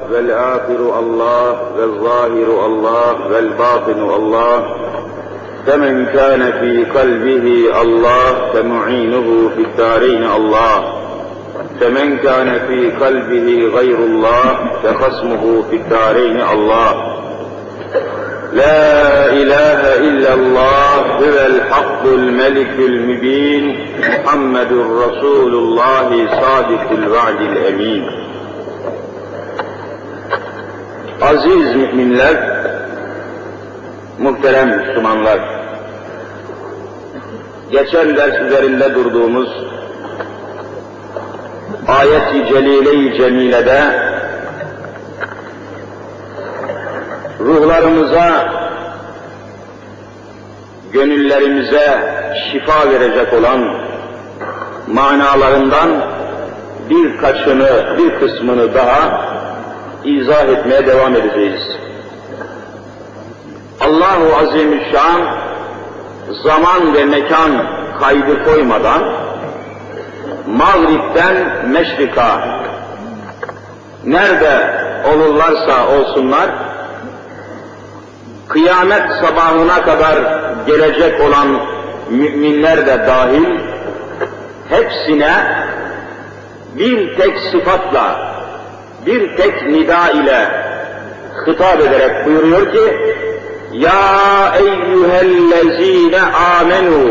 والآخر الله والظاهر الله والباطن الله، فمن كان في قلبه الله فمعينه في الدارين الله، فمن كان في قلبه غير الله فخصمه في الدارين الله. لا إله إلا الله هو الحق الملك المبين، محمد رسول الله صادق الوعد الأمين. Aziz müminler, muhterem Müslümanlar, geçen ders üzerinde durduğumuz ayet-i celile-i cemilede ruhlarımıza, gönüllerimize şifa verecek olan manalarından bir kısmını daha izah etmeye devam edeceğiz. Allah-u Azimüşşan zaman ve mekan kaydı koymadan Mağrib'den Meşrik'a nerede olurlarsa olsunlar kıyamet sabahına kadar gelecek olan müminler de dahil hepsine bir tek sıfatla, bir tek nida ile hitap ederek buyuruyor ki: Ya eyyühellezine amenu,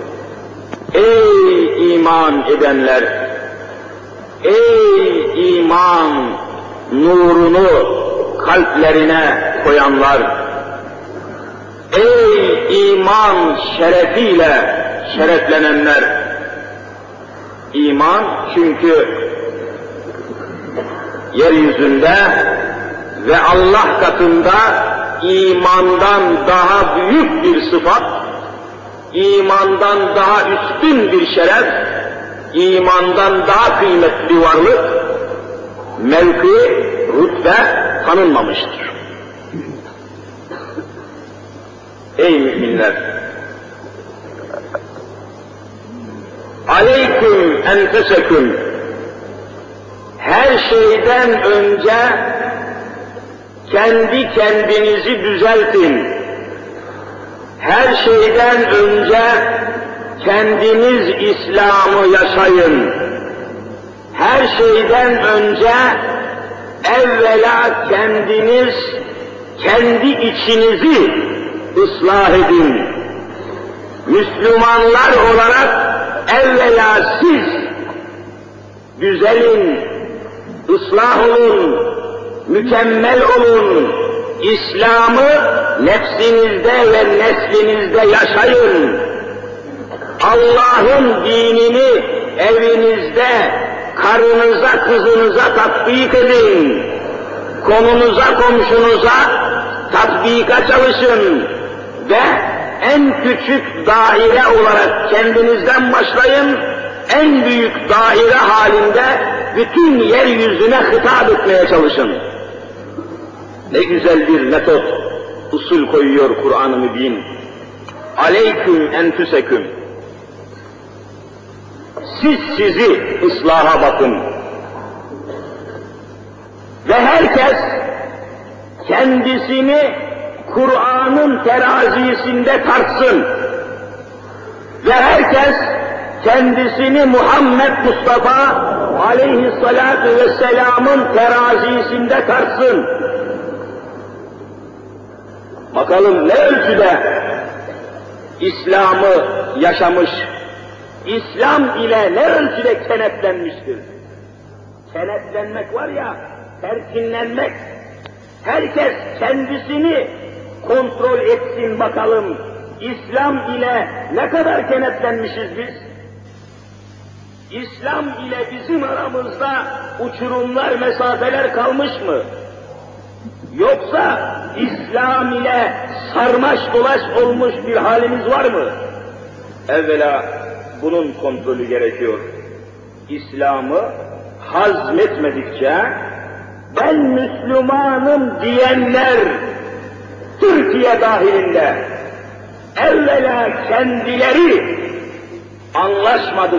ey iman edenler, ey iman nurunu kalplerine koyanlar, ey iman şerefiyle şereflenenler. İman çünkü yeryüzünde ve Allah katında imandan daha büyük bir sıfat, imandan daha üstün bir şeref, imandan daha kıymetli varlık, mevki, rütbe tanınmamıştır. Ey müminler! Aleyküm enfuseküm, her şeyden önce kendi kendinizi düzeltin. Her şeyden önce kendiniz İslam'ı yaşayın. Her şeyden önce evvela kendiniz kendi içinizi ıslah edin. Müslümanlar olarak evvela siz düzelin, ıslah olun, mükemmel olun, İslam'ı nefsinizde ve neslinizde yaşayın. Allah'ın dinini evinizde, karınıza, kızınıza tatbik edin. Konunuza, komşunuza tatbika çalışın ve en küçük daire olarak kendinizden başlayın, en büyük daire halinde bütün yeryüzüne hitap etmeye çalışın. Ne güzel bir metot, usul koyuyor Kur'an-ı Mübin. Aleyküm enfuseküm. Siz sizi ıslaha bakın. Ve herkes kendisini Kur'an'ın terazisinde tartsın. Ve herkes kendisini Muhammed Mustafa aleyhissalatu vesselam'ın terazisinde tartsın. Bakalım ne ölçüde İslam'ı yaşamış, İslam ile ne ölçüde kenetlenmiştir. Kenetlenmek var ya, terkinlenmek. Herkes kendisini kontrol etsin bakalım. İslam ile ne kadar kenetlenmişiz biz? İslam ile bizim aramızda uçurumlar, mesafeler kalmış mı? Yoksa İslam ile sarmaş dolaş olmuş bir halimiz var mı? Evvela bunun kontrolü gerekiyor. İslam'ı hazmetmedikçe ben Müslümanım diyenler Türkiye dahilinde evvela kendileri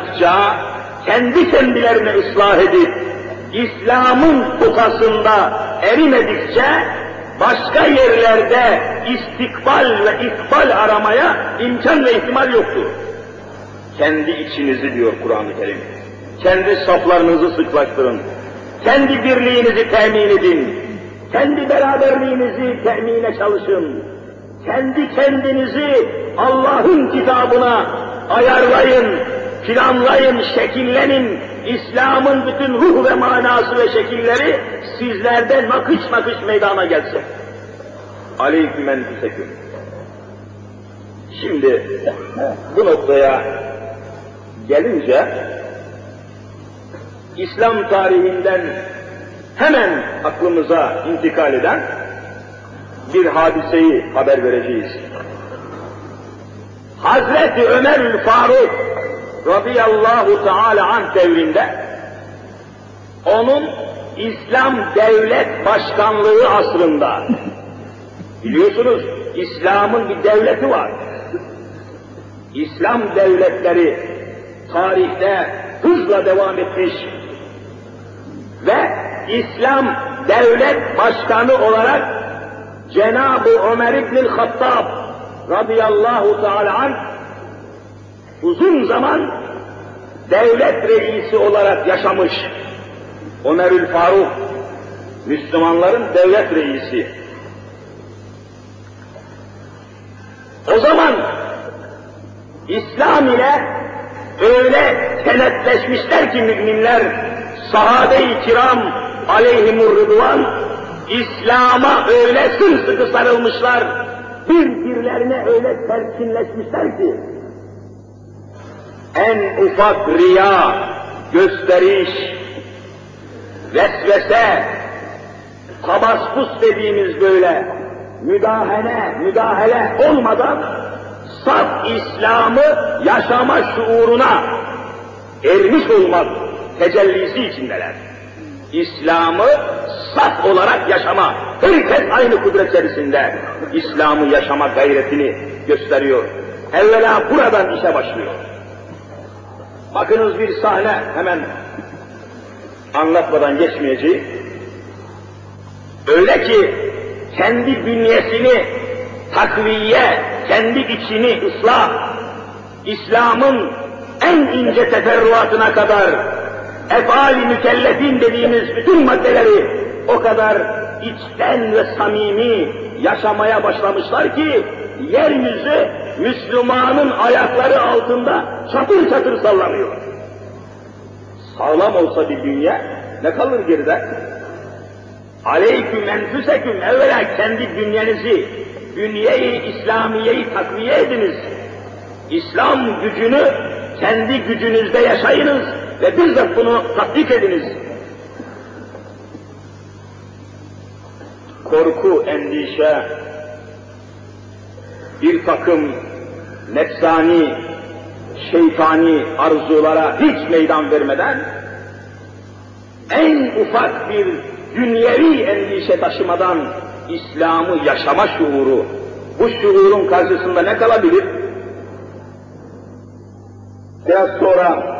anlaşmadıkça kendi kendilerine ıslah edip İslam'ın potasında erimedikçe başka yerlerde istikbal ve ikbal aramaya imkan ve ihtimal yoktur. Kendi içinizi diyor Kur'an-ı Kerim. Kendi saflarınızı sıklaştırın. Kendi birliğinizi temin edin. Kendi beraberliğinizi temine çalışın. Kendi kendinizi Allah'ın kitabına ayarlayın, planlayın, şekillenin. İslam'ın bütün ruh ve manası ve şekilleri sizlerde nakış nakış meydana gelsin. Aleyküm enfüseküm. Şimdi bu noktaya gelince İslam tarihinden hemen aklımıza intikal eden bir hadiseyi haber vereceğiz. Hazreti Ömerül Faruk radıyallahu teala anh devrinde onun İslam devlet başkanlığı asrında, biliyorsunuz İslam'ın bir devleti var. İslam devletleri tarihte hızla devam etmiş ve İslam devlet başkanı olarak Cenab-ı Ömer İbn-i Hattab radıyallahu teala anh uzun zaman devlet reisi olarak yaşamış. Ömerül Faruk, Müslümanların devlet reisi. O zaman İslam ile öyle kenetleşmişler ki müminler, sahabe-i kiram aleyhimur rıdvan, İslam'a öyle sımsıkı sarılmışlar, birbirlerine öyle terkinleşmişler ki, en ufak riya, gösteriş, vesvese, tabaspus dediğimiz böyle müdahale olmadan saf İslam'ı yaşama şuuruna ermiş olmak tecellisi içindeler. İslam'ı saf olarak yaşama, herkes aynı kudret içerisinde İslam'ı yaşama gayretini gösteriyor. Evvela buradan işe başlıyor. Bakınız bir sahne, hemen anlatmadan geçmeyeceğim. Öyle ki kendi bünyesini takviye, kendi içini ıslah, İslam'ın en ince teferruatına kadar ef'al-i mükellefin dediğimiz bütün maddeleri o kadar içten ve samimi yaşamaya başlamışlar ki yeryüzü Müslümanın ayakları altında çatır çatır sallanıyor. Sağlam olsa bir dünya ne kalır geride? Aleyküm enfüseküm, evvela kendi bünyenizi, bünye-i İslamiye'yi takviye ediniz. İslam gücünü kendi gücünüzde yaşayınız ve bizzat bunu tatbik ediniz. Korku, endişe, bir takım nefsani, şeytani arzulara hiç meydan vermeden, en ufak bir dünyevi endişe taşımadan İslam'ı yaşama şuuru, bu şuurun karşısında ne kalabilir? Biraz sonra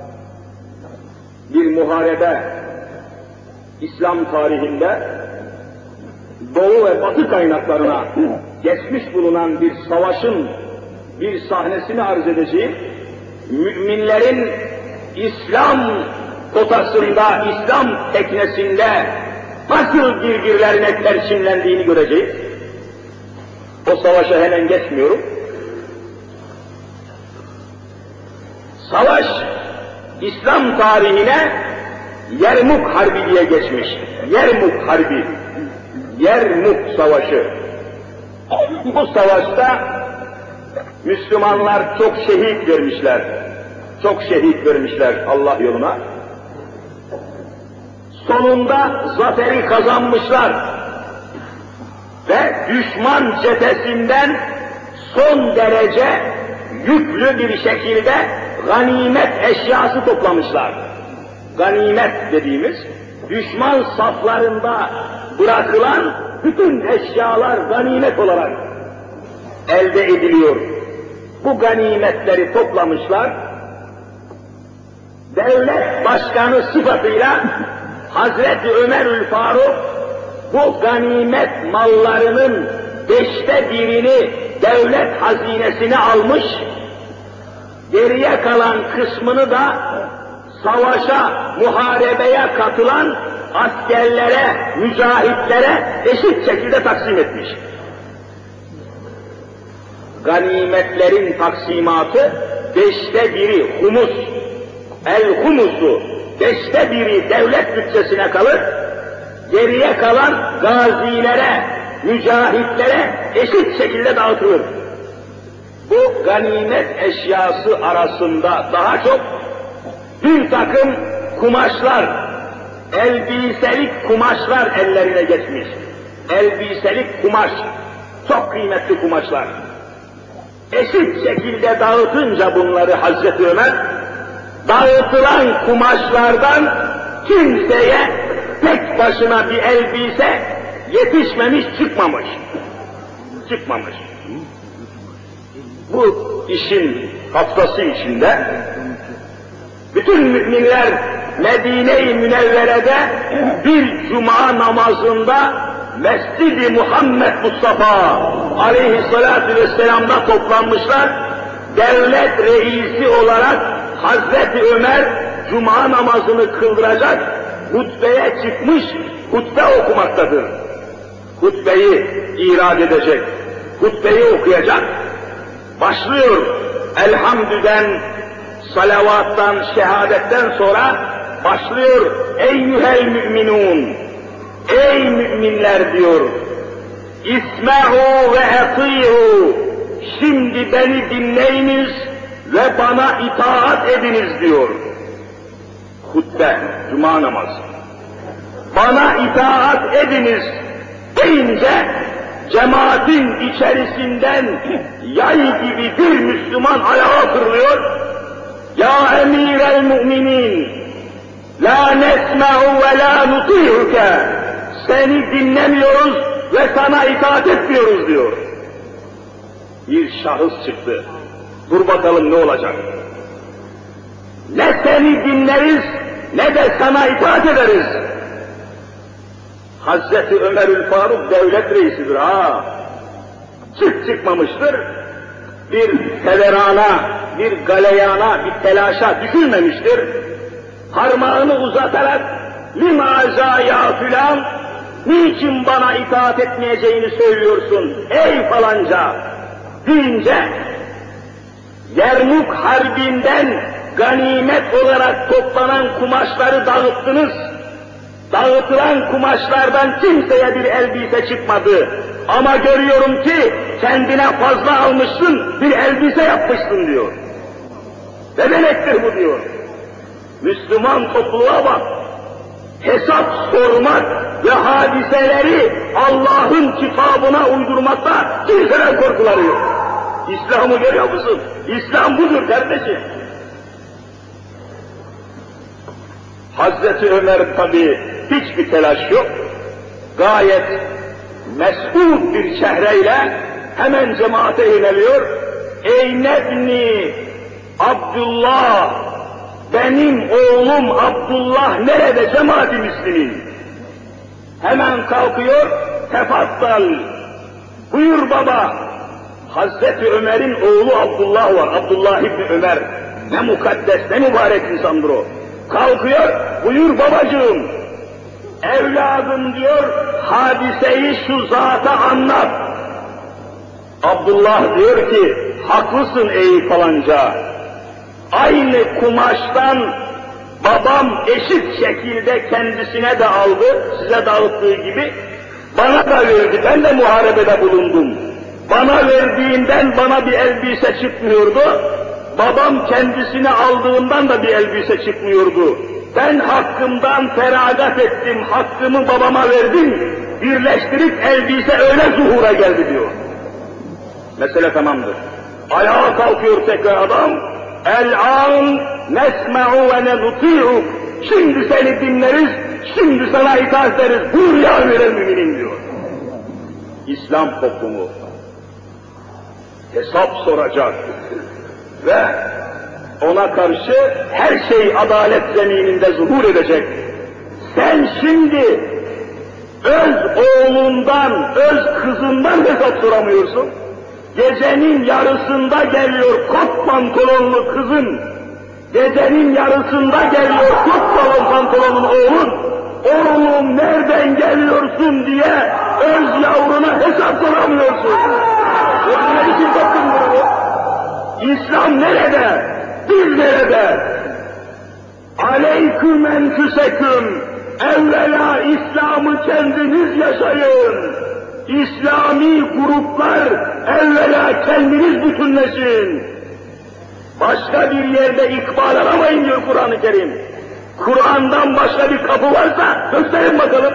bir muharebe İslam tarihinde Doğu ve Batı kaynaklarına geçmiş bulunan bir savaşın bir sahnesini arz edeceğim. Müminlerin İslam potasında, İslam teknesinde nasıl birbirlerine tersinlendiğini göreceğiz. O savaşa hemen geçmiyorum. Savaş, İslam tarihine Yermuk Harbi diye geçmiş. Yermuk Harbi, Yermuk Savaşı. Bu savaşta Müslümanlar çok şehit vermişler. Çok şehit vermişler Allah yoluna. Sonunda zaferi kazanmışlar. Ve düşman cephesinden son derece yüklü bir şekilde ganimet eşyası toplamışlar. Ganimet dediğimiz, düşman saflarında bırakılan bütün eşyalar ganimet olarak elde ediliyor. Bu ganimetleri toplamışlar, devlet başkanı sıfatıyla Hazreti Ömerül Faruk bu ganimet mallarının 5'te birini devlet hazinesine almış, geriye kalan kısmını da savaşa, muharebeye katılan askerlere, mücahitlere eşit şekilde taksim etmiş. Ganimetlerin taksimatı 5'te biri humus, el-humusu 5'te biri devlet bütçesine kalır, geriye kalan gazilere, mücahitlere eşit şekilde dağıtılır. Bu ganimet eşyası arasında daha çok bir takım kumaşlar, elbiselik kumaşlar ellerine geçmiş. Elbiselik kumaş, çok kıymetli kumaşlar. Eşit şekilde dağıtınca bunları Hazreti Ömer, dağıtılan kumaşlardan kimseye tek başına bir elbise yetişmemiş, çıkmamış. Bu işin haftası içinde bütün müminler Medine-i Münevvere'de bir cuma namazında Mescid-i Muhammed Mustafa aleyhissalâtu vesselam'da toplanmışlar. Devlet reisi olarak Hazreti Ömer cuma namazını kıldıracak, hutbeye çıkmış, hutbe okumaktadır. Hutbeyi irad edecek, hutbeyi okuyacak. Başlıyor elhamdüden, salavattan, şehadetten sonra başlıyor eyyuhel müminun, ey müminler diyor, İsma'u ve ati'u, şimdi beni dinleyiniz ve bana itaat ediniz diyor. Hutbe, cuma namazı. Bana itaat ediniz deyince cemaatin içerisinden yay gibi bir Müslüman ayağa fırlıyor. Ya emirel müminin, la nesma'u ve la nuti'uke, seni dinlemiyoruz ve sana itaat etmiyoruz diyor. Bir şahıs çıktı. Dur bakalım ne olacak? Ne seni dinleriz ne de sana itaat ederiz. Hazreti Ömerül Faruk devlet reisidir ha. Çıkmamıştır. Bir feverana, bir galeyana, bir telaşa düşülmemiştir. Parmağını uzatarak limaza ya filan, niçin bana itaat etmeyeceğini söylüyorsun ey falanca deyince, Yermuk Harbi'nden ganimet olarak toplanan kumaşları dağıttınız. Dağıtılan kumaşlardan kimseye bir elbise çıkmadı. Ama görüyorum ki kendine fazla almışsın, bir elbise yapmışsın diyor. Ne demektir bu diyor. Müslüman topluluğa bak. Hesap sormak ve hadiseleri Allah'ın kitabına uydurmakta kimseden korkuları yok. İslam'ı görüyor musun? İslam budur kardeşim. Hazreti Ömer tabi hiçbir telaş yok. Gayet mes'ud bir çehreyle hemen cemaate yöneliyor. Ey nebni Abdullah, benim oğlum Abdullah nerede cemaat-i müslimin? Hemen kalkıyor, tefaddal, buyur baba. Hazreti Ömer'in oğlu Abdullah var, Abdullah İbni Ömer. Ne mukaddes, ne mübarek insandır o. Kalkıyor, buyur babacığım. Evladım diyor, hadiseyi şu zata anlat. Abdullah diyor ki, haklısın ey falanca. Aynı kumaştan babam eşit şekilde kendisine de aldı, size dağıttığı gibi. Bana da verdi, ben de muharebede bulundum. Bana verdiğinden bana bir elbise çıkmıyordu. Babam kendisine aldığından da bir elbise çıkmıyordu. Ben hakkımdan feragat ettim, hakkımı babama verdim. Birleştirip elbise öyle zuhura geldi diyor. Mesele tamamdır. Ayağa kalkıyor tekrar adam. El-an nesme'u ve nenuti'u. Şimdi seni dinleriz, şimdi sana itaat ederiz. Buyur ya emir-el müminin diyor. İslam toplumu hesap soracak ve ona karşı her şey adalet zemininde zuhur edecek. Sen şimdi öz oğlundan, öz kızından hesap soramıyorsun. Gecenin yarısında geliyor kot pantolonlu kızın, gecenin yarısında geliyor kot pantolonlu oğlun, oğlum nereden geliyorsun diye öz yavruna hesap soramıyorsun. Ne için toplumdur bu? İslam nerede? Biz nerede? Aleyküm enfüseküm, evvela İslam'ı kendiniz yaşayın. İslami gruplar evvela kendiniz bütünleşin. Başka bir yerde ikbal aramayın diyor Kur'an-ı Kerim. Kur'an'dan başka bir kapı varsa gösterin bakalım.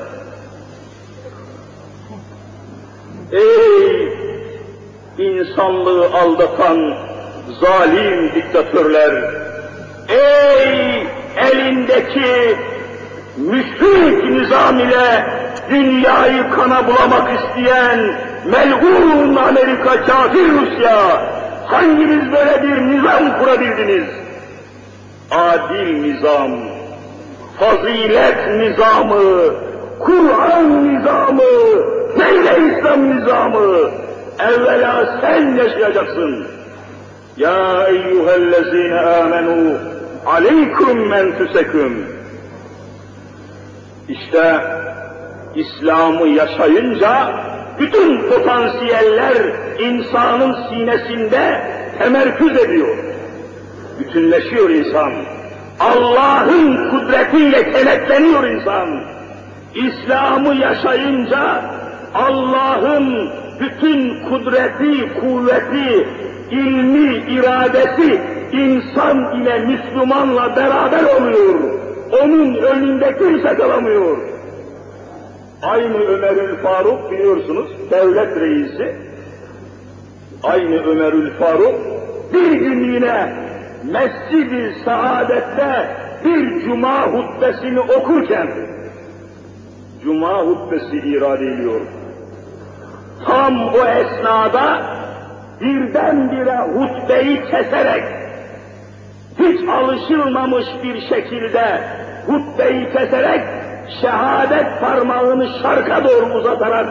Ey insanlığı aldatan zalim diktatörler! Ey elindeki müşrik nizam ile dünyayı kana bulamak isteyen mel'un Amerika, kafir Rusya, hanginiz böyle bir nizam kurabildiniz? Adil nizam, fazilet nizamı, Kur'an nizamı, neyle İslam nizamı? Evvela sen yaşayacaksın. Ya eyyühellezine amenu, aleyküm enfüseküm. İşte İslam'ı yaşayınca bütün potansiyeller insanın sinesinde temerküz ediyor. Bütünleşiyor insan. Allah'ın kudretiyle kenetleniyor insan. İslam'ı yaşayınca Allah'ın bütün kudreti, kuvveti, ilmi, iradesi insan ile Müslümanla beraber oluyor. Onun önünde kimse kalamıyor. Aynı Ömerül Faruk biliyorsunuz, devlet reisi. Aynı Ömerül Faruk bir gün yine Mescid-i Saadet'te bir cuma hutbesini okurken, cuma hutbesi irade ediyor. Tam o esnada birdenbire hutbeyi keserek, hiç alışılmamış bir şekilde hutbeyi keserek, şehadet parmağını şarka doğru uzatarak,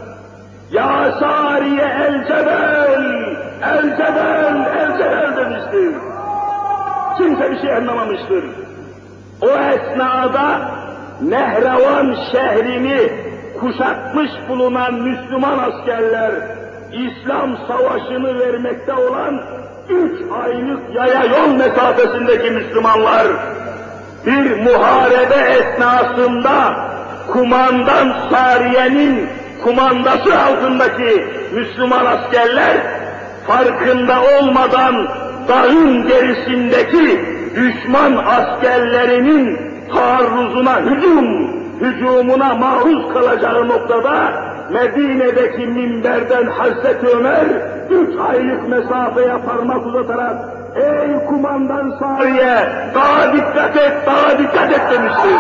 "Ya Sariye el Cebel, el Cebel, el Cebel" demiştir. Kimse bir şey anlamamıştır. O esnada Nehravan şehrini kuşatmış bulunan Müslüman askerler, İslam savaşını vermekte olan 3 aylık yaya yol mesafesindeki Müslümanlar, bir muharebe esnasında kumandan Sariye'nin kumandası altındaki Müslüman askerler, farkında olmadan dağın gerisindeki düşman askerlerinin taarruzuna, hücumuna maruz kalacağı noktada Medine'deki minberden Hazreti Ömer 3 aylık mesafeye parmak uzatarak "Ey kumandan Sariye, daha dikkat et, daha dikkat et" demiştir.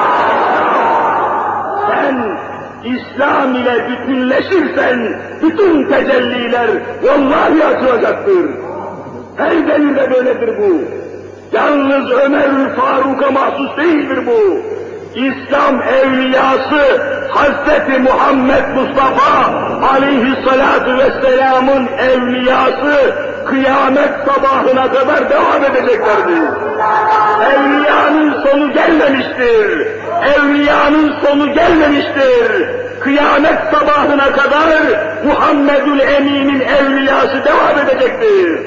Sen İslam ile bütünleşirsen bütün tecelliler vallahi açılacaktır. Her devirde böyledir bu. Yalnız Ömerül Faruk'a mahsus değildir bu. İslam evliyası Hazreti Muhammed Mustafa aleyhissalatu vesselam'ın evliyası kıyamet sabahına kadar devam edeceklerdir. Evliyanın sonu gelmemiştir. Evliyanın sonu gelmemiştir. Kıyamet sabahına kadar Muhammedül Emin'in evliyası devam edecektir.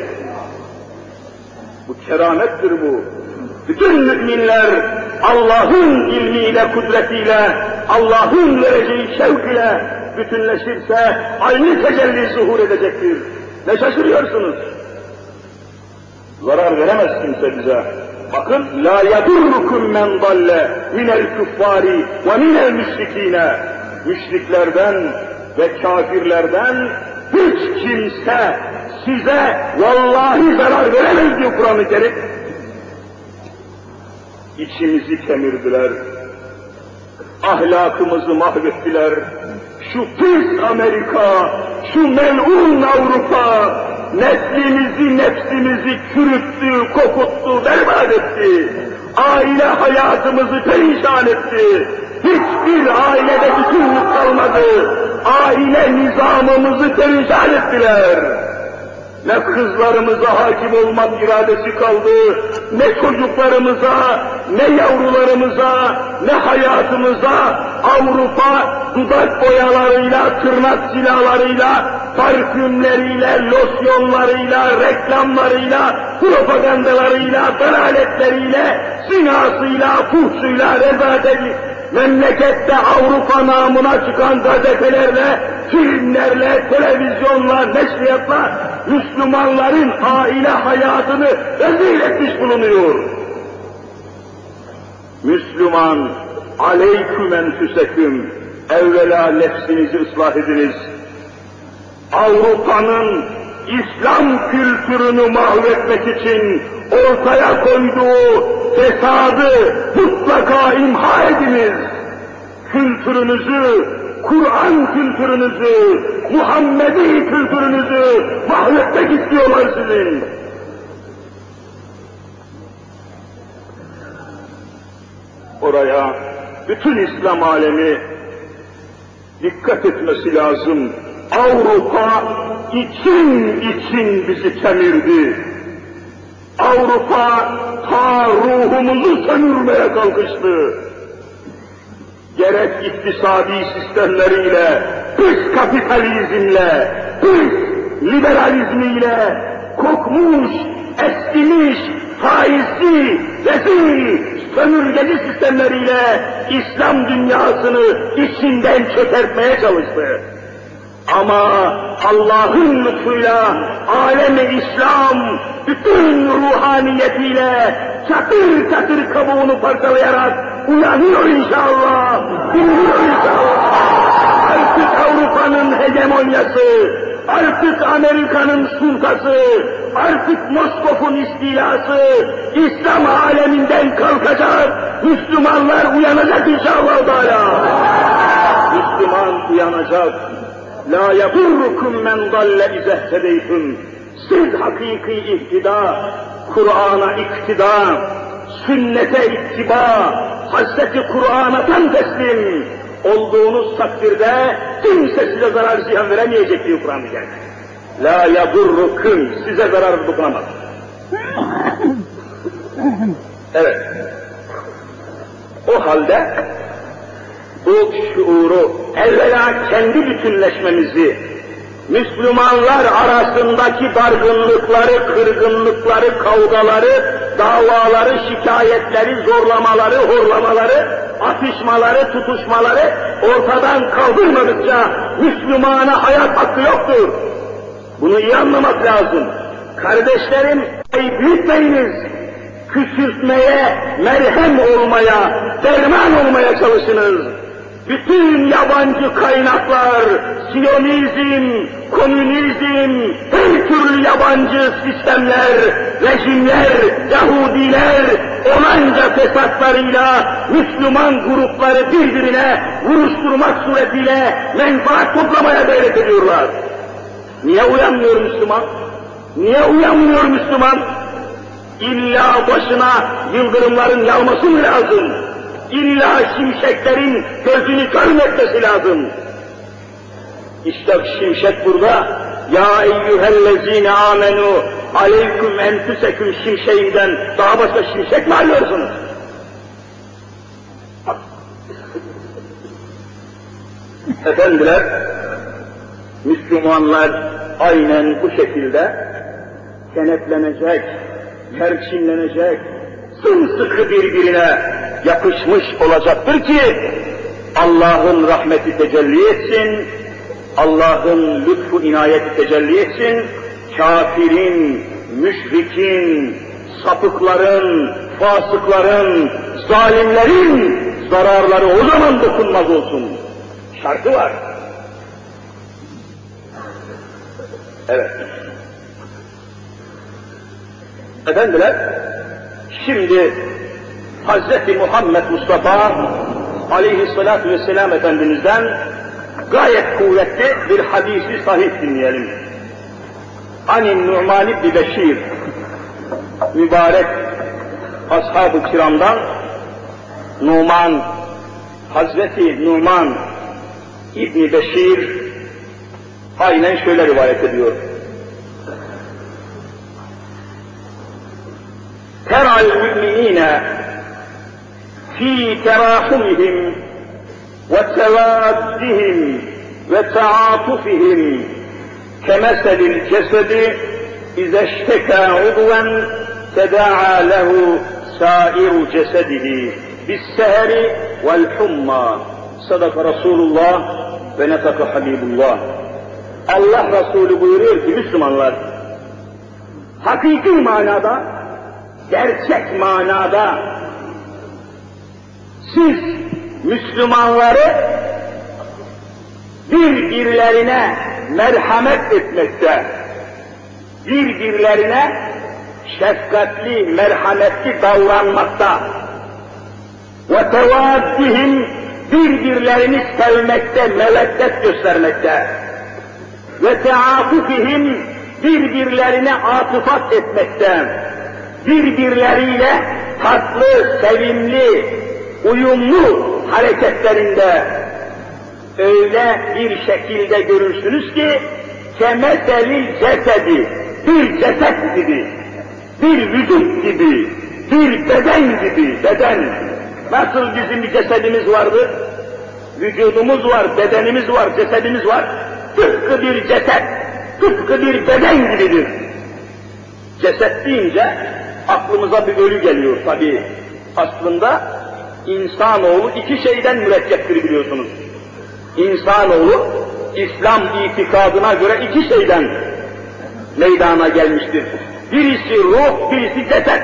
Bu keramettir bu. Bütün müminler Allah'ın ilmiyle, kudretiyle, Allah'ın vereceği şevk ile bütünleşirse aynı tecelli zuhur edecektir. Ne şaşırıyorsunuz? Zarar veremez kimse bize. Bakın, la yadurrukum men dalle minel kuffari ve minel müşrikine. Müşriklerden ve kafirlerden hiç kimse size vallahi zarar veremez diyor Kur'an-ı Kerim. İçimizi kemirdiler, ahlakımızı mahvettiler. Şu pis Amerika, şu mel'un Avrupa, neslimizi, nefsimizi çürüttü, kokuttu, berbat etti. Aile hayatımızı perişan etti. hiçbir ailede bütünlük kalmadı. Aile nizamımızı perişan ettiler. Ne kızlarımıza hakim olmak iradesi kaldı, ne çocuklarımıza, ne yavrularımıza, ne hayatımıza Avrupa dudak boyalarıyla, tırnak silahlarıyla, parfümleriyle, losyonlarıyla, reklamlarıyla, propagandalarıyla, dalaletleriyle, zinasıyla, fuhşuyla, rezaletiyle, memlekette Avrupa namına çıkan gazetelerle, filmlerle, televizyonla, neşriyatla Müslümanların aile hayatını rezil etmiş bulunuyor. Müslüman, aleyküm enfüseküm, evvela nefsinizi ıslah ediniz. Avrupa'nın İslam kültürünü mahvetmek için ortaya koyduğu fesadı mutlaka imha ediniz. Kültürünüzü, Kur'an kültürünüzü, Muhammedi kültürünüzü mahvetmek istiyorlar sizin. Oraya bütün İslam alemi dikkat etmesi lazım. Avrupa için bizi kemirdi. Avrupa ta ruhumuzu sömürmeye kalkıştı. Gerek iktisadi sistemleriyle, dış kapitalizmle, dış liberalizmiyle, kokmuş, eskimiş, faizli, rezil, sömürgeci sistemleriyle İslam dünyasını içinden çökertmeye çalıştı. Ama Allah'ın lütfuyla alem-i İslam bütün ruhaniyetiyle çatır çatır kabuğunu parçalayarak uyanıyor inşallah, dinliyor inşallah. Artık Avrupa'nın hegemonyası, artık Amerika'nın sultası, artık Moskov'un istilası İslam aleminden kalkacak, Müslümanlar uyanacak inşallah Teala. Müslüman uyanacak. La yadurrukum men dalle izehtedeytüm. Siz hakiki ihtida, Kur'an'a iktida, sünnete ittiba, Hazreti Kur'an'a tam teslim olduğunuz takdirde kimse size zarar ziyan veremeyecek diyor Kur'an-ı Kerim. La yadurrukum, size zarar dokunamaz. Evet. O halde bu şuuru evvela kendi bütünleşmemizi, Müslümanlar arasındaki dargınlıkları, kırgınlıkları, kavgaları, davaları, şikayetleri, zorlamaları, horlamaları, atışmaları, tutuşmaları ortadan kaldırmadıkça Müslümana hayat hakkı yoktur. Bunu iyi anlamak lazım. Kardeşlerim, büyütmeyiniz. Küçültmeye, merhem olmaya, derman olmaya çalışınız. Bütün yabancı kaynaklar, Siyonizm, komünizm, her türlü yabancı sistemler, rejimler, Yahudiler, onanca fesatlarıyla Müslüman grupları birbirine vuruşturmak suretiyle menfaat toplamaya gayret ediyorlar. Niye uyanmıyor Müslüman? Niye uyanmıyor Müslüman? İlla başına yıldırımların yağması mı lazım? İlla şimşeklerin gözünü görmekmesi lazım. İşte şimşek burada. Ya eyyühellezine amenu aleyküm enfüseküm şimşeğinden daha başka şimşek mi arıyorsunuz? Efendiler, Müslümanlar aynen bu şekilde kenetlenecek, perçinlenecek, sımsıkı birbirine yapışmış olacaktır ki Allah'ın rahmeti tecelli etsin, Allah'ın lütfu inayeti tecelli etsin, kafirin, müşrikin, sapıkların, fasıkların, zalimlerin zararları o zaman dokunmaz olsun. Şartı var. Evet. Efendiler, şimdi Hz. Muhammed Mustafa aleyhissalatu vesselam Efendimiz'den gayet kuvvetli bir hadisi sahih dinleyelim. Anin Nu'man ibn Beşir, mübarek ashab-ı kiramdan Nu'man Hazreti Numan İbn Beşir aynen şöyle rivayet ediyor. Tera'l müminine fi terahumihim ve tevaddihim ve taatufihim kemeselil cesedi izeşteka udven teda'a lehu sairu cesedihi bis-sehri vel-humma. Sadaka Resulullah ve netaka Habibullah. Allah Resulü buyuruyor ki Müslümanlar, hakiki manada, gerçek manada siz Müslümanları birbirlerine merhamet etmekte, birbirlerine şefkatli, merhametli davranmakta ve tevaddihim birbirlerini sevmekte, meveddet göstermekte ve teatufihim birbirlerine atıfat etmekte, birbirleriyle tatlı, sevimli, uyumlu hareketlerinde öyle bir şekilde görürsünüz ki kemeselil cesedi, bir ceset gibi, bir vücut gibi, bir beden gibi, beden. Nasıl bizim bir cesedimiz vardır? Vücudumuz var, bedenimiz var, cesedimiz var. Tıpkı bir ceset, tıpkı bir beden gibidir. Ceset deyince aklımıza bir ölü geliyor tabii. Aslında insanoğlu iki şeyden mürekkeptir biliyorsunuz. İnsanoğlu İslam itikadına göre iki şeyden meydana gelmiştir. Birisi ruh, birisi ceset.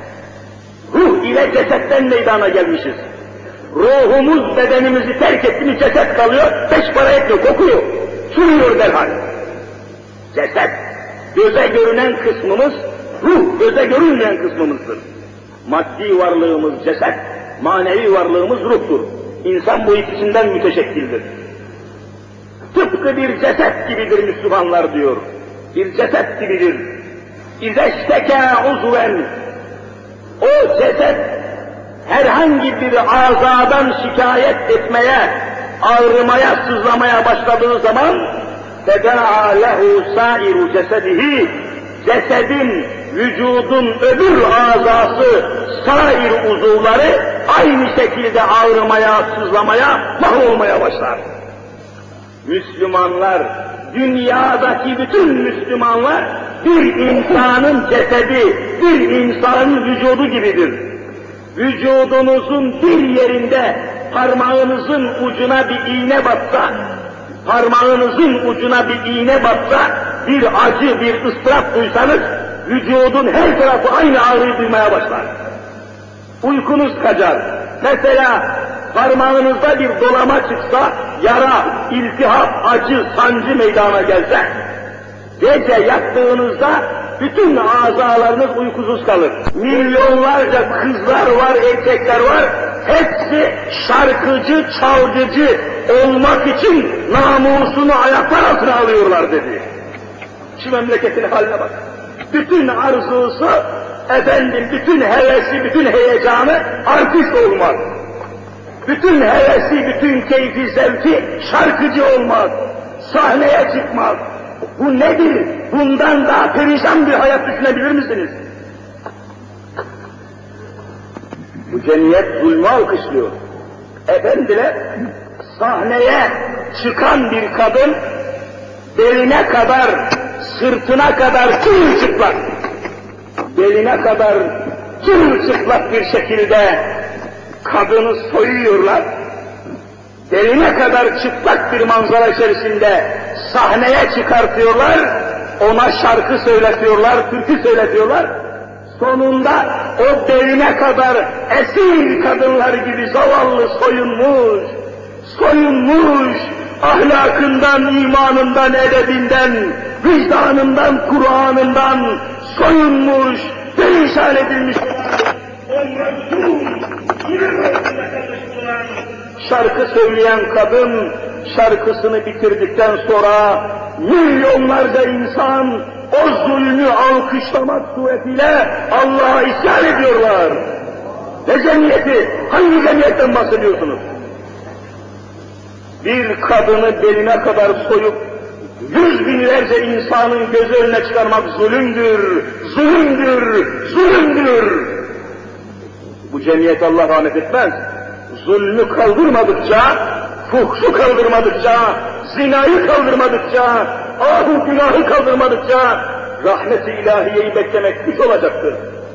Ruh ile cesetten meydana gelmişiz. Ruhumuz bedenimizi terk etti mi ceset kalıyor, beş para etmiyor, kokuyor, sürüyor derhal. Ceset, göze görünen kısmımız, ruh göze görünmeyen kısmımızdır. Maddi varlığımız ceset, manevi varlığımız ruhtur. İnsan bu ikisinden müteşekkildir. Tıpkı bir ceset gibidir Müslümanlar diyor. Bir ceset gibidir. İzeşteke uzven. O ceset herhangi bir azadan şikayet etmeye, ağrımaya, sızlamaya başladığı zaman teda'a lehu sairu cesedihi, cesedin, vücudun öbür azası, sair uzuvları aynı şekilde ağrımaya, sızlamaya, mahvolmaya başlar. Müslümanlar, dünyadaki bütün Müslümanlar bir insanın cesedi, bir insanın vücudu gibidir. Vücudunuzun bir yerinde parmağınızın ucuna bir iğne batsa, parmağınızın ucuna bir iğne batsa, bir acı, bir ıstırap duysanız, vücudun her tarafı aynı ağrıyı duymaya başlar. Uykunuz kaçar. Mesela parmağınızda bir dolama çıksa, yara, iltihap, acı, sancı meydana gelse, gece yattığınızda bütün azalarınız uykusuz kalır. Milyonlarca kızlar var, erkekler var, hepsi şarkıcı, çalgıcı olmak için namusunu ayaklar altına alıyorlar dedi. Şu memleketin haline bak. Bütün arzusu, bütün hevesi, bütün heyecanı artist olmak. Bütün hevesi, bütün keyfi, zevki şarkıcı olmak, sahneye çıkmak. Bu nedir? Bundan daha perişan bir hayat düşünebilir misiniz? Bu cemiyet zulmü alkışlıyor. Efendiler, sahneye çıkan bir kadın, beline kadar, sırtına kadar çırılçıplak, beline kadar çırılçıplak bir şekilde kadını soyuyorlar, beline kadar çıplak bir manzara içerisinde sahneye çıkartıyorlar, ona şarkı söyletiyorlar, türkü söyletiyorlar. Sonunda o beline kadar esir kadınlar gibi zavallı soyunmuş, ahlakından, imanından, edebinden, vicdanından, Kur'an'ından soyunmuş, perişan edilmiş şarkı söyleyen kadın, şarkısını bitirdikten sonra milyonlarca insan o zulmü alkışlamak suretiyle Allah'a isyan ediyorlar. Ne cemiyeti? Hangi cemiyetten bahsediyorsunuz? Bir kadını beline kadar soyup, yüz binlerce insanın göz önüne çıkarmak zulümdür, zulümdür, zulümdür. Bu cemiyet Allah rahmet etmez. Zulmü kaldırmadıkça, fuhşu kaldırmadıkça, zinayı kaldırmadıkça, ahu günahı kaldırmadıkça, rahmet-i ilahiyeyi beklemek güç olacaktır.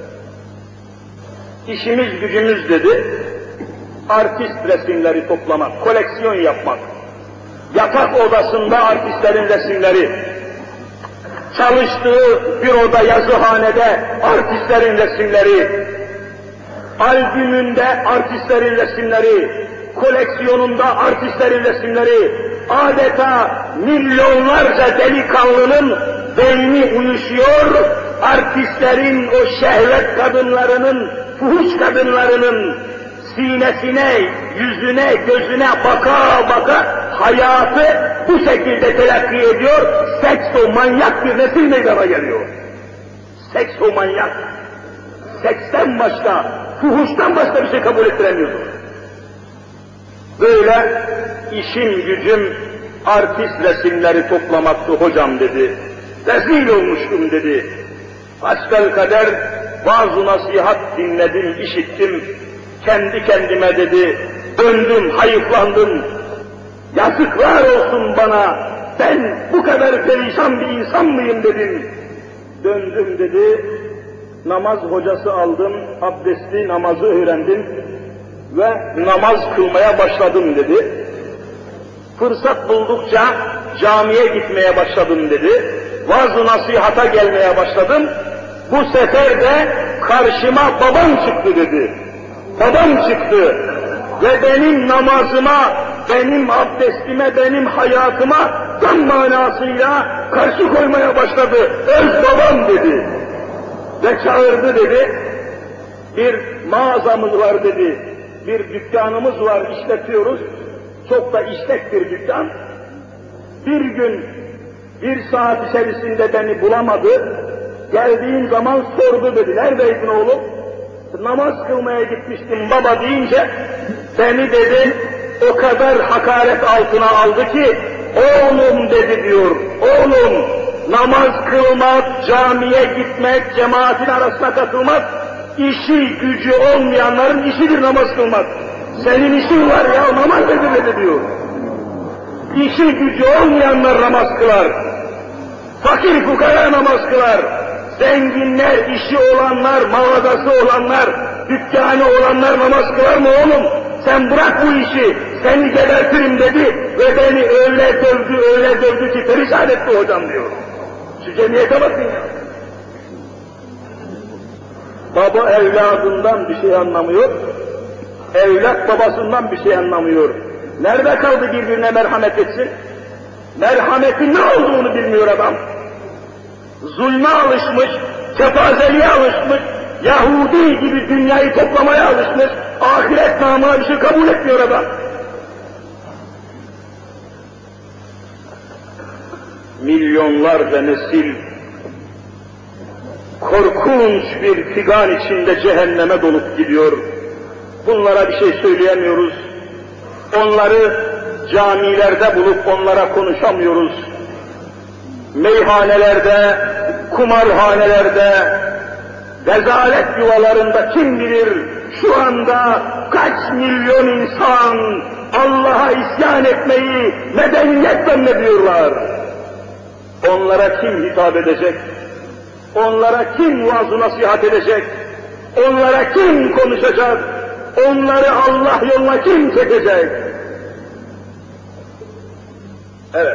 İşimiz gücümüz dedi, artist resimleri toplamak, koleksiyon yapmak. Yatak odasında artistlerin resimleri, çalıştığı büroda, yazıhanede artistlerin resimleri, albümünde artistlerin resimleri, koleksiyonunda artistlerin resimleri, adeta milyonlarca delikanlının beyni uyuşuyor, artistlerin o şehvet kadınlarının, fuhuş kadınlarının sinesine, yüzüne, gözüne baka baka hayatı bu şekilde telakki ediyor, seksomanyak bir nesil meydana geliyor. Seksomanyak. Seksten başka, fuhuştan başka bir şey kabul ettiremiyordu. Böyle işim gücüm artist resimleri toplamaktı hocam dedi. Rezil olmuştum dedi. Hasbelkader vaaz-ı nasihat dinledim, işittim. Kendi kendime dedi, döndüm, hayıflandım. Yazıklar olsun bana, ben bu kadar perişan bir insan mıyım dedim. Döndüm dedi, namaz hocası aldım, abdestli namazı öğrendim ve namaz kılmaya başladım dedi. Fırsat buldukça camiye gitmeye başladım dedi. Vaaz-ı nasihata gelmeye başladım. Bu sefer de karşıma babam çıktı dedi. Babam çıktı ve benim namazıma, benim abdestime, benim hayatıma tam manasıyla karşı koymaya başladı. Öz babam dedi. Ve çağırdı dedi. Bir mağazamız var dedi. Bir dükkanımız var, işletiyoruz. Çok da işlek bir dükkan. Bir gün, bir saat içerisinde beni bulamadı. Geldiğim zaman sordu dedi. Neredeydin oğlum? Namaz kılmaya gitmiştim baba deyince, beni dedi, o kadar hakaret altına aldı ki, oğlum dedi diyor, oğlum, namaz kılmak, camiye gitmek, cemaatin arasına katılmak, işi gücü olmayanların işidir namaz kılmak. Senin işin var ya, namaz edilmedi diyor. İşi gücü olmayanlar namaz kılar. Fakir fukara namaz kılar. Zenginler, işi olanlar, mağazası olanlar, dükkanı olanlar namaz kılar mı oğlum? Sen bırak bu işi, seni gebertirim dedi ve beni öyle dövdü ki perişan etti hocam diyor. Şu cemiyete bakın ya. Baba evladından bir şey anlamıyor, evlat babasından bir şey anlamıyor. Nerede kaldı birbirine merhamet etsin? Merhametin ne olduğunu bilmiyor adam. Zulme alışmış, kefazeliğe alışmış, Yahudi gibi dünyayı toplamaya alışmış, ahiret namına bir şey kabul etmiyor adam. Milyonlarca nesil korkunç bir figan içinde cehenneme dolup gidiyor. Bunlara bir şey söyleyemiyoruz. Onları camilerde bulup onlara konuşamıyoruz. Meyhanelerde, kumarhanelerde, rezalet yuvalarında kim bilir şu anda kaç milyon insan Allah'a isyan etmeyi medeniyet zannediyorlar. Onlara kim hitap edecek? Onlara kim vaaz-ı nasihat edecek? Onlara kim konuşacak? Onları Allah yoluna kim çekecek? Evet.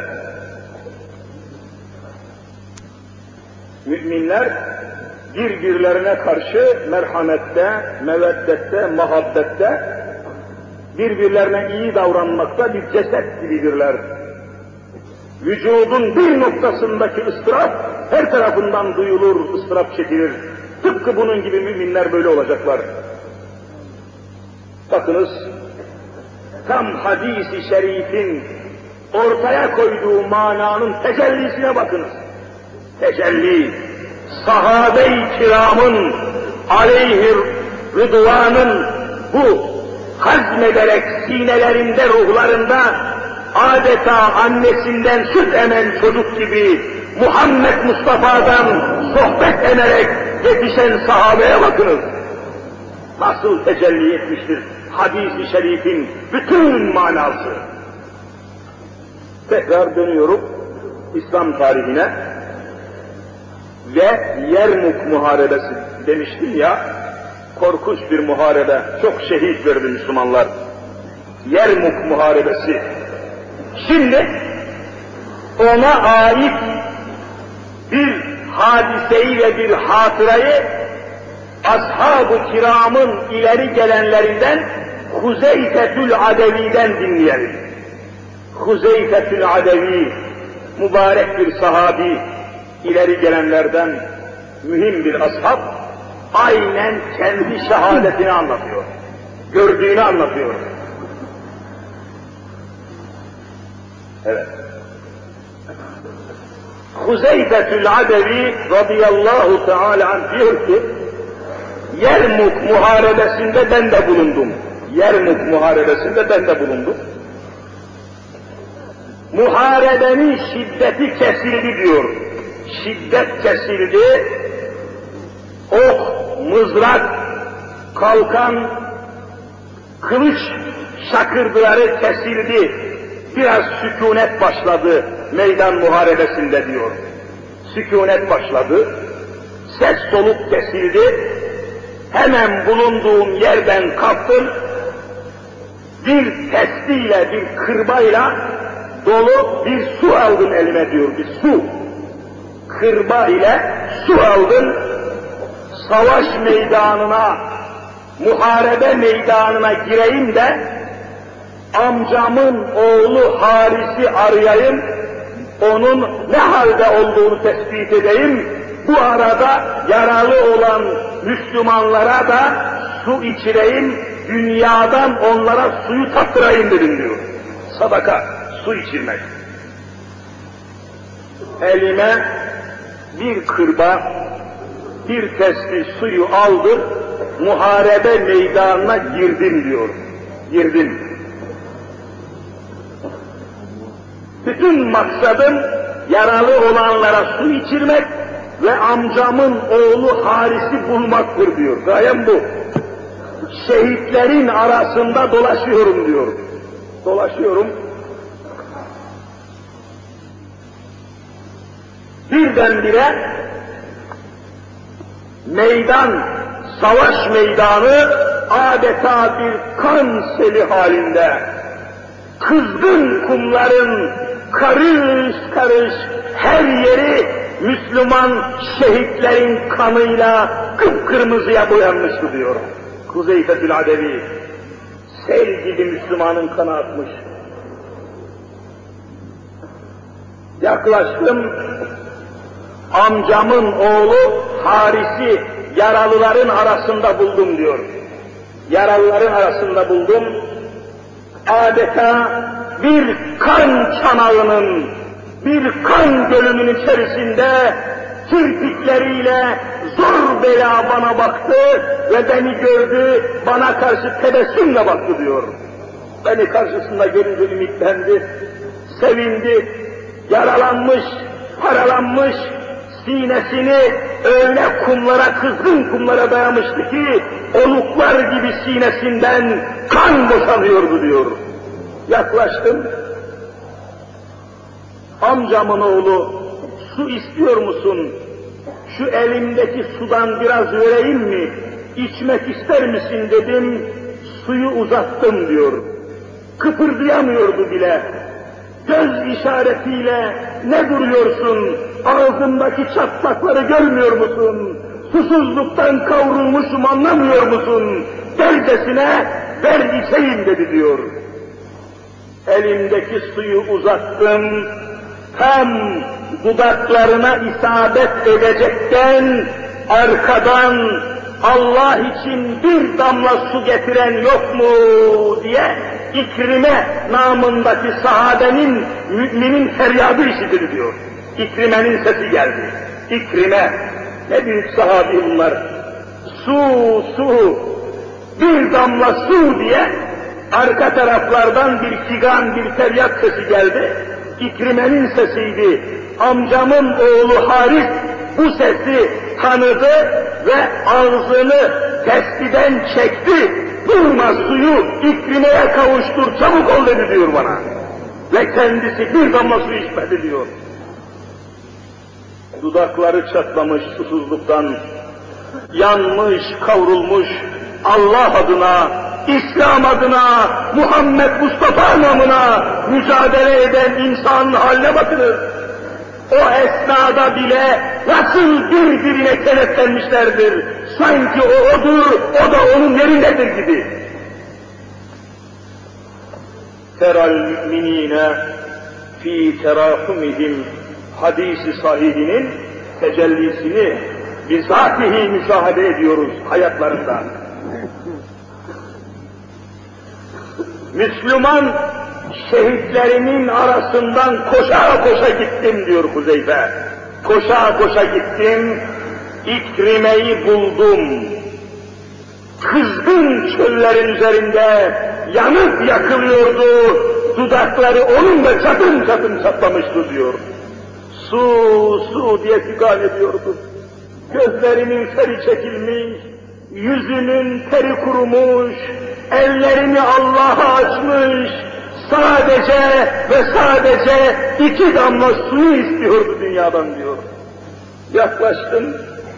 Müminler birbirlerine karşı merhamette, meveddette, muhabbette, birbirlerine iyi davranmakta bir ceset gibidirler. Vücudun bir noktasındaki ıstırap her tarafından duyulur, ıstırap çekilir. Tıpkı bunun gibi müminler böyle olacaklar. Bakınız, tam hadis-i şerifin ortaya koyduğu mananın tecellisine bakınız. Tecelli, sahabe-i kiramın aleyhir rıdvanın bu hazmederek sinelerinde, ruhlarında adeta annesinden süt emen çocuk gibi Muhammed Mustafa'dan sohbet ederek yetişen sahabeye bakınız. Nasıl tecelli etmiştir hadis-i şerifin bütün manası. Tekrar dönüyorum İslam tarihine ve Yermuk Muharebesi demiştim ya, korkunç bir muharebe, çok şehit verdi Müslümanlar. Yermuk Muharebesi. Şimdi ona ait bir hadiseyi ve bir hatırayı ashab-ı kiramın ileri gelenlerinden Huzeyfetül Adevi'den dinleyelim. Huzeyfetül Adevi, mübarek bir sahabi, ileri gelenlerden mühim bir ashab, aynen kendi şehadetini anlatıyor. Gördüğünü anlatıyor. Evet. Huzeyfetül Adevi radıyallahu teala anh diyor ki, Yermuk Muharebesi'nde ben de bulundum. Yermuk Muharebesi'nde ben de bulundum. Muharebenin şiddeti kesildi diyor. Şiddet kesildi. Ok, mızrak, kalkan, kılıç şakırdıları kesildi. Biraz sükunet başladı meydan muharebesinde diyor. Sükunet başladı. Ses soluk kesildi. Hemen bulunduğum yerden kalktım. Bir testiyle, bir kırbayla dolu bir su aldım elime diyor, bir su. Kırba ile su aldım. Savaş meydanına, muharebe meydanına gireyim de amcamın oğlu Haris'i arayayım, onun ne halde olduğunu tespit edeyim, bu arada yaralı olan Müslümanlara da su içireyim, dünyadan onlara suyu tattırayım dedim diyor. Sadaka, su içirmek. Elime bir kırba, bir testi suyu aldım, muharebe meydanına girdim diyor. Girdim. Bütün maksadım yaralı olanlara su içirmek ve amcamın oğlu Haris'i bulmaktır diyor. Gayem bu. Şehitlerin arasında dolaşıyorum diyor. Dolaşıyorum. Birdenbire meydan, savaş meydanı adeta bir kan seli halinde, kızgın kumların karış karış her yeri Müslüman şehitlerin kanıyla kıpkırmızıya boyanmıştı diyor. Huzeyfetül Adevi, sel gibi Müslümanın kanı akmış. Yaklaştım, amcamın oğlu Haris'i yaralıların arasında buldum diyor. Yaralıların arasında buldum. Adeta bir kan çanağının, bir kan gölünün içerisinde kirpikleriyle zor bela bana baktı ve beni gördü, bana karşı tebessümle baktı diyor. Beni karşısında görünce ümitlendi, sevindi, yaralanmış, paralanmış, sinesini öyle kumlara, kızgın kumlara dayamıştı ki, oluklar gibi sinesinden kan boşanıyordu diyor. Yaklaştım, amcamın oğlu, su istiyor musun? Şu elimdeki sudan biraz vereyim mi? İçmek ister misin dedim, suyu uzattım diyor. Kıpırdayamıyordu bile. Göz işaretiyle ne duruyorsun? Ağzımdaki çatlakları görmüyor musun? Susuzluktan kavrulmuşum anlamıyor musun? Dercesine ver içeyim dedi diyor. Elimdeki suyu uzattım, tam dudaklarına isabet edecekken arkadan Allah için bir damla su getiren yok mu diye İkrime namındaki sahabenin, müminin feryadı işitir diyor. İkrime'nin sesi geldi. İkrime, ne büyük sahabi bunlar. Su, su, bir damla su diye arka taraflardan bir figan, bir feryat sesi geldi. İkrime'nin sesiydi. Amcamın oğlu Haris bu sesi tanıdı ve ağzını tespiden çekti. Durma suyu İkrime'ye kavuştur, çabuk ol dedi diyor bana. Ve kendisi bir damla su içmedi diyor. Dudakları çatlamış susuzluktan, yanmış, kavrulmuş, Allah adına, İslam adına, Muhammed Mustafa namına mücadele eden insanın haline bakınız. O esnada bile nasıl birbirine kenetlenmişlerdir. Sanki o odur, o da onun yerindedir gibi. Teral müminine fi terahumihim hadisi sahihinin tecellisini bizatihi müşahede ediyoruz hayatlarında. Müslüman şehitlerinin arasından koşa koşa gittim diyor Huzeyfe. Koşa koşa gittim, İkrime'yi buldum. Kızgın çöllerin üzerinde yanıp yakılıyordu, dudakları onun da çatın çatın çatlamıştı diyor. Su, su diye figan ediyordu. Gözlerinin feri çekilmiş, yüzünün teri kurumuş, ellerini Allah'a açmış, sadece ve sadece 2 damla suyu istiyordu dünyadan diyor. Yaklaştım,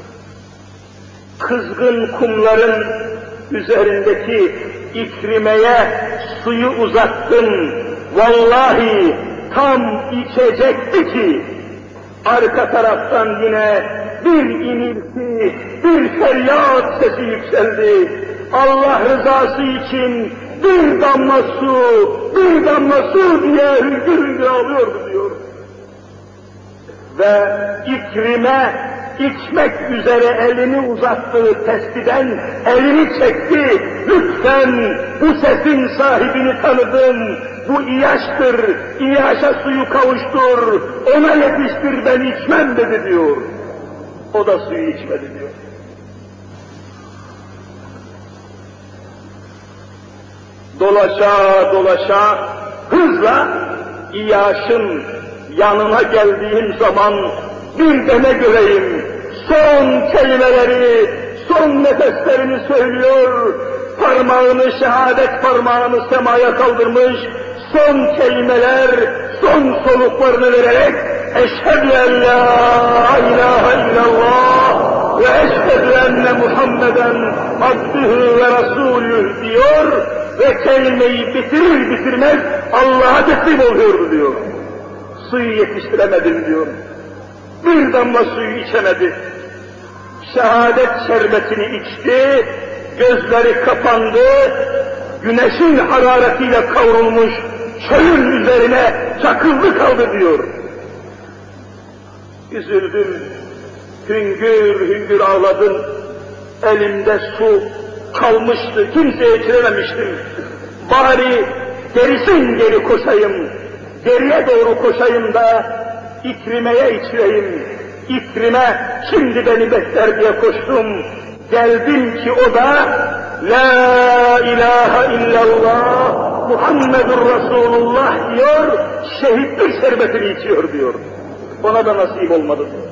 kızgın kumların üzerindeki İkrime'ye suyu uzattım. Vallahi tam içecekti ki, arka taraftan yine bir inilti, bir feryat sesi yükseldi. Allah rızası için bir damla su, bir damla su diye hüngür hüngür ağlıyordu diyor. Ve İkrime içmek üzere elini uzattığı tespiden elini çekti. Lütfen bu sesin sahibini tanıdım. Bu İyaş'tır, İyaş'a suyu kavuştur, ona yetiştir ben içmem dedi diyor. O da suyu içmedi diyor. Dolaşa dolaşa hızla İyaş'ın yanına geldiğim zaman bir de ne göreyim, son kelimeleri, son nefeslerini söylüyor, parmağını, şehadet parmağını semaya kaldırmış, son kelimeler, son soluklarını vererek eşhedü en la ilahe illallah ve eşhedü enne Muhammeden abdühü ve rasulüh diyor ve kelimeyi bitirir bitirmez Allah'a teslim oluyordu diyor. Suyu yetiştiremedim diyor. Bir damla suyu içemedi. Şehadet şerbetini içti, gözleri kapandı, güneşin hararetiyle kavrulmuş çölün üzerine çakıldı kaldı diyor. Üzüldüm, hüngür hüngür ağladım, elimde su kalmıştı, kimseye içirememiştim. Bari gerisin geri koşayım, geriye doğru koşayım da İkrime'ye içireyim. İkrime şimdi beni bekler diye koştum. Geldim ki o da La ilahe illallah Muhammedur Resulullah diyor, şehitlik şerbetini içiyor diyor. Ona da nasip olmadı diyor.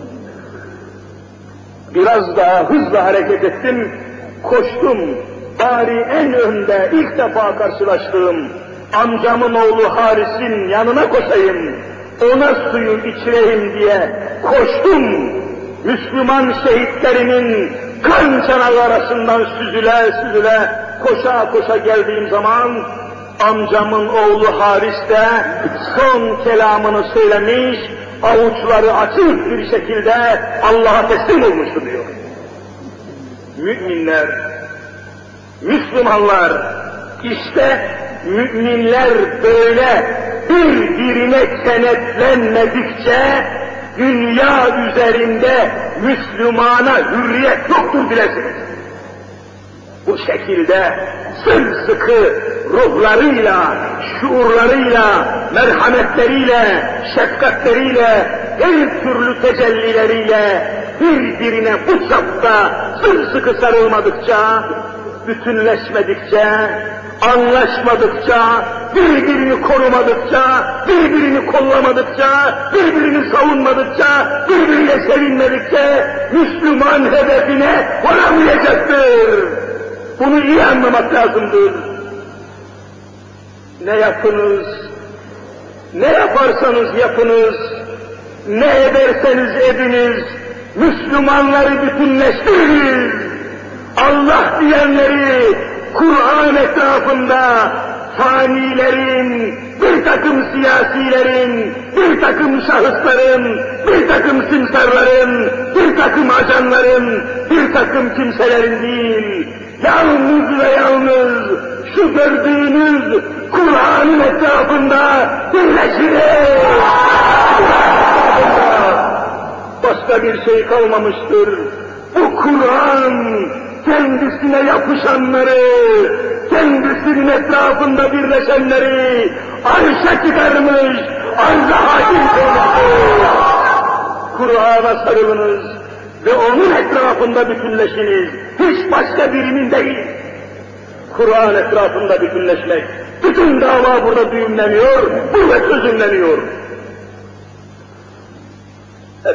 Biraz daha hızla hareket ettim, koştum. Bari en önde ilk defa karşılaştığım amcamın oğlu Haris'in yanına koşayım, ona suyu içireyim diye koştum. Müslüman şehitlerinin kan çanağı arasından süzüle süzüle koşa koşa geldiğim zaman amcamın oğlu Haris de son kelamını söylemiş, avuçları açık bir şekilde Allah'a teslim olmuştu diyor. Müminler, Müslümanlar, işte müminler böyle birbirine kenetlenmedikçe dünya üzerinde Müslümana hürriyet yoktur bilesiniz. Bu şekilde sımsıkı ruhlarıyla, şuurlarıyla, merhametleriyle, şefkatleriyle, her türlü tecellileriyle birbirine bu çapta sımsıkı sarılmadıkça, bütünleşmedikçe anlaşmadıkça, birbirini korumadıkça, birbirini kollamadıkça, birbirini savunmadıkça, birbirine sevinmedikçe Müslüman hedefine varamayacaktır. Bunu iyi anlamak lazımdır. Ne yapınız, ne yaparsanız yapınız, ne ederseniz ediniz, Müslümanları bütünleştiriniz. Allah diyenleri Kur'an etrafında fanilerin, bir takım siyasilerin, bir takım şahısların, bir takım simsarların, bir takım ajanların, bir takım kimselerin değil, yalnız ve yalnız şu gördüğünüz Kur'an'ın etrafında birleşiniz. Başka bir şey kalmamıştır. Bu Kur'an kendisine yapışanları, kendisinin etrafında birleşenleri arşa çıkarmış, arza hakim kılmıştır. Kur'an'a sarılınız ve onun etrafında bütünleşiniz. Hiç başka birinin değil. Kur'an etrafında bütünleşmek. Bütün dava burada düğümleniyor, burada çözümleniyor.